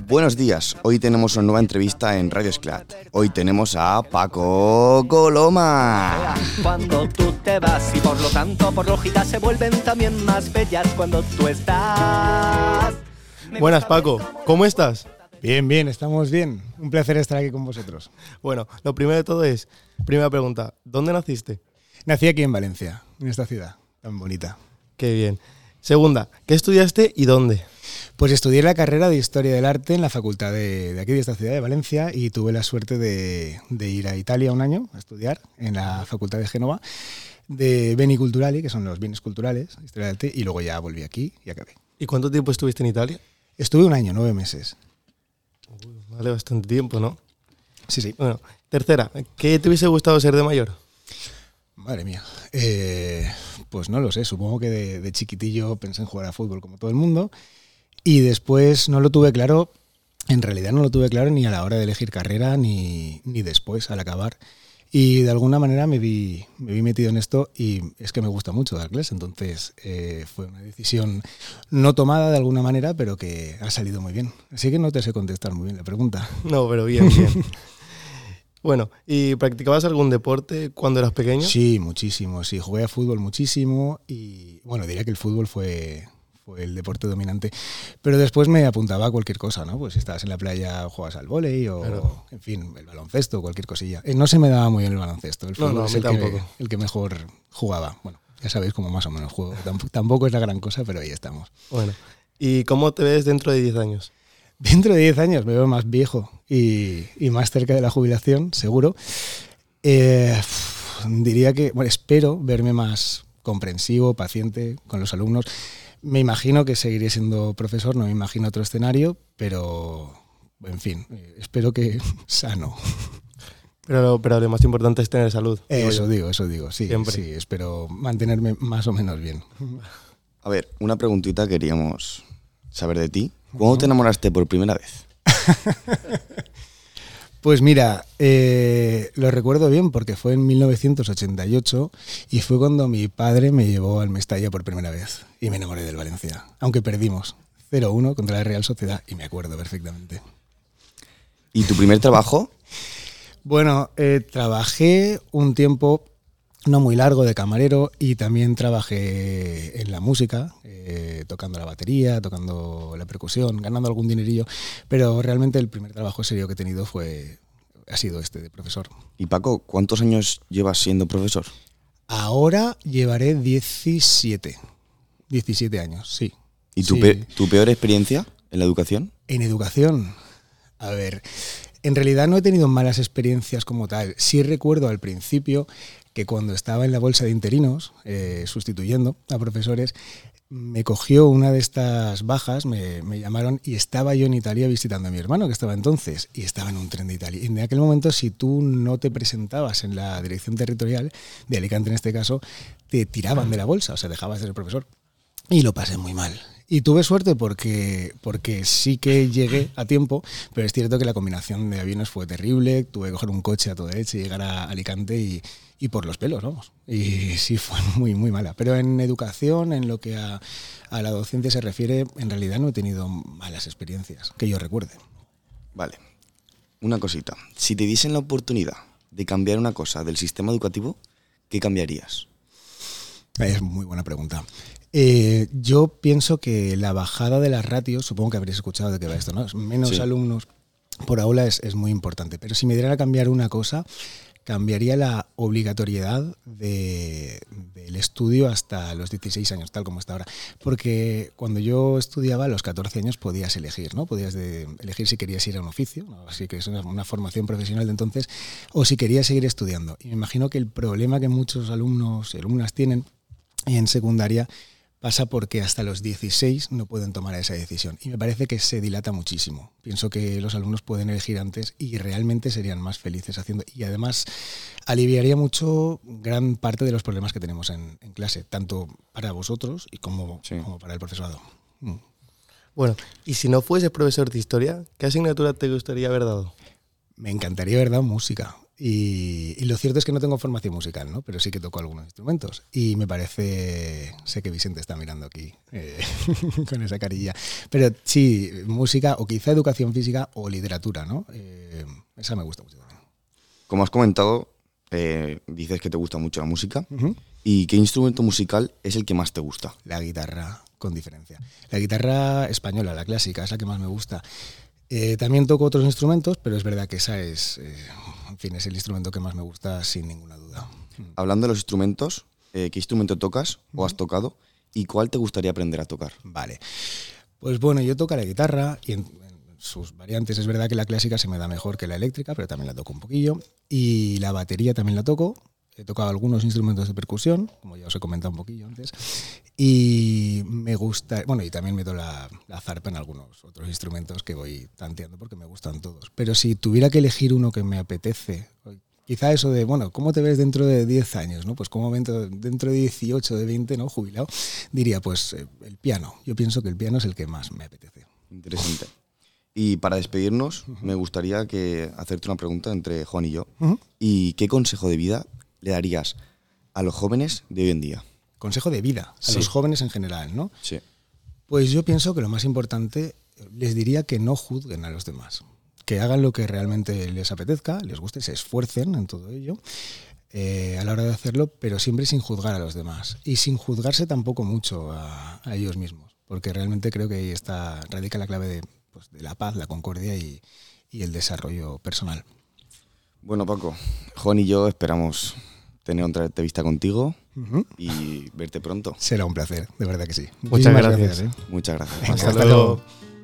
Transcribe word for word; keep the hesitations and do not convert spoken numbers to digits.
Buenos días, hoy tenemos una nueva entrevista en Radio Esclat. Hoy tenemos a Paco Coloma. Cuando tú te vas y por lo tanto, por lógica, se vuelven también más bellas cuando tú estás. Buenas, Paco, ¿cómo estás? Bien, bien, estamos bien. Un placer estar aquí con vosotros. Bueno, lo primero de todo es, primera pregunta, ¿dónde naciste? Nací aquí en Valencia, en esta ciudad tan bonita. Qué bien. Segunda, ¿qué estudiaste y dónde? Pues estudié la carrera de Historia del Arte en la facultad de, de aquí, de esta ciudad de Valencia, y tuve la suerte de, de ir a Italia un año a estudiar en la facultad de Génova de Beni Culturali, que son los bienes culturales, Historia del Arte, y luego ya volví aquí y acabé. ¿Y cuánto tiempo estuviste en Italia? Estuve un año, nueve meses. Uy, vale, bastante tiempo, ¿no? Sí, sí. Bueno, tercera, ¿qué te hubiese gustado ser de mayor? Madre mía, eh, pues no lo sé, supongo que de, de chiquitillo pensé en jugar a fútbol como todo el mundo y después no lo tuve claro, en realidad no lo tuve claro ni a la hora de elegir carrera ni, ni después al acabar y de alguna manera me vi, me vi metido en esto y es que me gusta mucho dar clases, entonces eh, fue una decisión no tomada de alguna manera pero que ha salido muy bien, así que no te sé contestar muy bien la pregunta. No, pero bien, bien. Bueno, ¿y practicabas algún deporte cuando eras pequeño? Sí, muchísimo, sí, jugué a fútbol muchísimo y bueno, diría que el fútbol fue, fue el deporte dominante, pero después me apuntaba a cualquier cosa, ¿no? Pues si estabas en la playa jugabas al vóley o, claro, en fin, el baloncesto, cualquier cosilla. Eh, no se me daba muy bien el baloncesto, el fútbol no, no, es el tampoco. que, el que mejor jugaba. Bueno, ya sabéis cómo más o menos juego, tampoco, tampoco es la gran cosa, pero ahí estamos. Bueno, ¿y cómo te ves dentro de diez años? Dentro de diez años me veo más viejo y, y más cerca de la jubilación, seguro. Eh, diría que, bueno, espero verme más comprensivo, paciente con los alumnos. Me imagino que seguiré siendo profesor, no me imagino otro escenario, pero, en fin, espero que sano. Pero, pero lo más importante es tener salud. Eso digo, digo, eso digo, sí, Siempre. sí, espero mantenerme más o menos bien. A ver, una preguntita queríamos saber de ti. ¿Cuándo te enamoraste por primera vez? Pues mira, eh, lo recuerdo bien porque fue en mil novecientos ochenta y ocho y fue cuando mi padre me llevó al Mestalla por primera vez y me enamoré del Valencia, aunque perdimos cero uno contra la Real Sociedad y me acuerdo perfectamente. ¿Y tu primer trabajo? Bueno, eh, trabajé un tiempo no muy largo de camarero y también trabajé en la música, eh, tocando la batería, tocando la percusión, ganando algún dinerillo, pero realmente el primer trabajo serio que he tenido fue, ha sido este de profesor. Y Paco, ¿cuántos años llevas siendo profesor? Ahora llevaré diecisiete, diecisiete años, sí. ¿Y tu, sí. pe- tu peor experiencia en la educación? En educación, a ver, en realidad no he tenido malas experiencias como tal. Sí recuerdo al principio que cuando estaba en la bolsa de interinos, eh, sustituyendo a profesores, me cogió una de estas bajas, me, me llamaron y estaba yo en Italia visitando a mi hermano, que estaba entonces, y estaba en un tren de Italia. Y en aquel momento, si tú no te presentabas en la dirección territorial, de Alicante en este caso, te tiraban de la bolsa, o sea, dejabas de ser profesor. Y lo pasé muy mal. Y tuve suerte porque, porque sí que llegué a tiempo, pero es cierto que la combinación de aviones fue terrible, tuve que coger un coche a toda leche y llegar a Alicante y, y por los pelos, vamos. Y sí, fue muy, muy mala. Pero en educación, en lo que a, a la docencia se refiere, en realidad no he tenido malas experiencias, que yo recuerde. Vale, una cosita. Si te diesen la oportunidad de cambiar una cosa del sistema educativo, ¿qué cambiarías? Es muy buena pregunta. Eh, yo pienso que la bajada de las ratios, supongo que habréis escuchado de qué va esto, ¿no? Menos sí. alumnos por aula es, es muy importante, pero si me dieran a cambiar una cosa, cambiaría la obligatoriedad de, del estudio hasta los dieciséis años, tal como está ahora. Porque cuando yo estudiaba, a los catorce años podías elegir, ¿no? Podías de, elegir si querías ir a un oficio, ¿no? Así que es una, una formación profesional de entonces, o si querías seguir estudiando. Y me imagino que el problema que muchos alumnos y alumnas tienen en secundaria pasa porque hasta los dieciséis no pueden tomar esa decisión. Y me parece que se dilata muchísimo. Pienso que los alumnos pueden elegir antes y realmente serían más felices haciendo. Y además aliviaría mucho gran parte de los problemas que tenemos en, en clase, tanto para vosotros y como, sí. como para el profesorado. Mm. Bueno, y si no fueses profesor de historia, ¿qué asignatura te gustaría haber dado? Me encantaría haber dado música. Y, y lo cierto es que no tengo formación musical, ¿no? Pero sí que toco algunos instrumentos. Y me parece... Sé que Vicente está mirando aquí eh, con esa carilla. Pero sí, música o quizá educación física o literatura, ¿no? Eh, esa me gusta mucho también. Como has comentado, eh, dices que te gusta mucho la música. Uh-huh. ¿Y qué instrumento musical es el que más te gusta? La guitarra, con diferencia. La guitarra española, la clásica, es la que más me gusta. Eh, también toco otros instrumentos, pero es verdad que esa es, eh, en fin, es el instrumento que más me gusta sin ninguna duda. Hablando de los instrumentos, eh, ¿qué instrumento tocas o has tocado y cuál te gustaría aprender a tocar? Vale, pues bueno, yo toco la guitarra y en, en sus variantes es verdad que la clásica se me da mejor que la eléctrica, pero también la toco un poquillo. Y la batería también la toco. He tocado algunos instrumentos de percusión, como ya os he comentado un poquillo antes, y me gusta, bueno, y también meto la, la zarpa en algunos otros instrumentos que voy tanteando porque me gustan todos. Pero si tuviera que elegir uno que me apetece, quizá eso de, bueno, ¿cómo te ves dentro de diez años? ¿No? Pues como dentro, dentro de dieciocho, de veinte, ¿no? Jubilado, diría, pues eh, el piano. Yo pienso que el piano es el que más me apetece. Interesante. Y para despedirnos, uh-huh. me gustaría que hacerte una pregunta entre Juan y yo. Uh-huh. ¿Y qué consejo de vida le darías a los jóvenes de hoy en día? Consejo de vida, a sí. los jóvenes en general, ¿no? Sí. Pues yo pienso que lo más importante, les diría que no juzguen a los demás, que hagan lo que realmente les apetezca, les guste, se esfuercen en todo ello eh, a la hora de hacerlo, pero siempre sin juzgar a los demás y sin juzgarse tampoco mucho a, a ellos mismos, porque realmente creo que ahí está, radica la clave de, pues, de la paz, la concordia y, y el desarrollo personal. Bueno, Paco, Juan y yo esperamos tener otra entrevista contigo uh-huh. y verte pronto. Será un placer, de verdad que sí. Muchas gracias. gracias ¿eh? Muchas gracias. Hasta, Hasta luego. luego.